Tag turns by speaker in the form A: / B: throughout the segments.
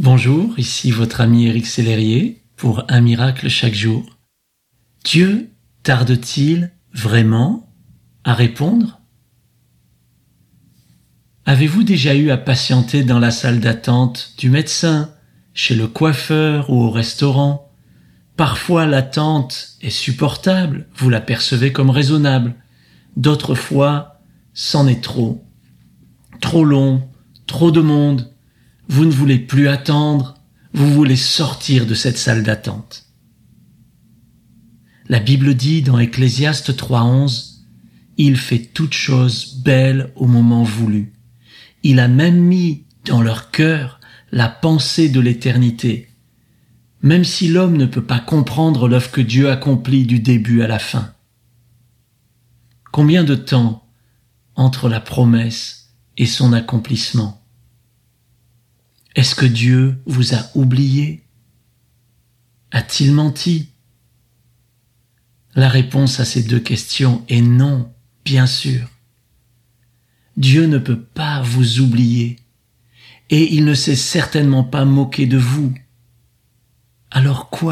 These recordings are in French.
A: Bonjour, ici votre ami Éric Sellerier pour Un miracle chaque jour. Dieu tarde-t-il vraiment à répondre ? Avez-vous déjà eu à patienter dans la salle d'attente du médecin, chez le coiffeur ou au restaurant ? Parfois l'attente est supportable, vous la percevez comme raisonnable. D'autres fois, c'en est trop. Trop long, trop de monde. Vous ne voulez plus attendre, vous voulez sortir de cette salle d'attente. La Bible dit dans Ecclésiaste 3:11, « Il fait toutes choses belles au moment voulu. Il a même mis dans leur cœur la pensée de l'éternité, même si l'homme ne peut pas comprendre l'œuvre que Dieu accomplit du début à la fin. » Combien de temps entre la promesse et son accomplissement ? Est-ce que Dieu vous a oublié ? A-t-il menti ? La réponse à ces deux questions est non, bien sûr. Dieu ne peut pas vous oublier et il ne s'est certainement pas moqué de vous. Alors quoi ?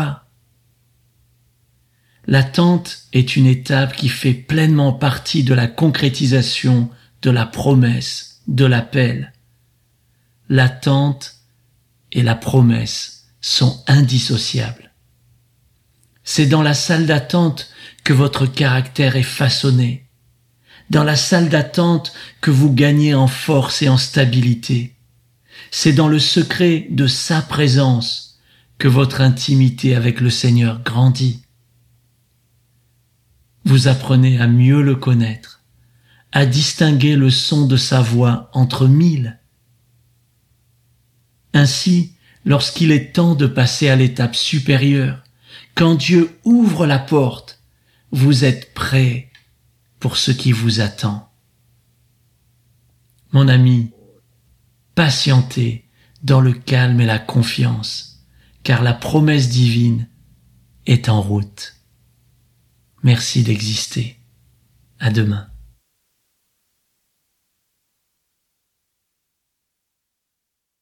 A: L'attente est une étape qui fait pleinement partie de la concrétisation de la promesse, de l'appel. L'attente et la promesse sont indissociables. C'est dans la salle d'attente que votre caractère est façonné, dans la salle d'attente que vous gagnez en force et en stabilité. C'est dans le secret de sa présence que votre intimité avec le Seigneur grandit. Vous apprenez à mieux le connaître, à distinguer le son de sa voix entre mille. Ainsi, lorsqu'il est temps de passer à l'étape supérieure, quand Dieu ouvre la porte, vous êtes prêt pour ce qui vous attend. Mon ami, patientez dans le calme et la confiance, car la promesse divine est en route. Merci d'exister. À demain.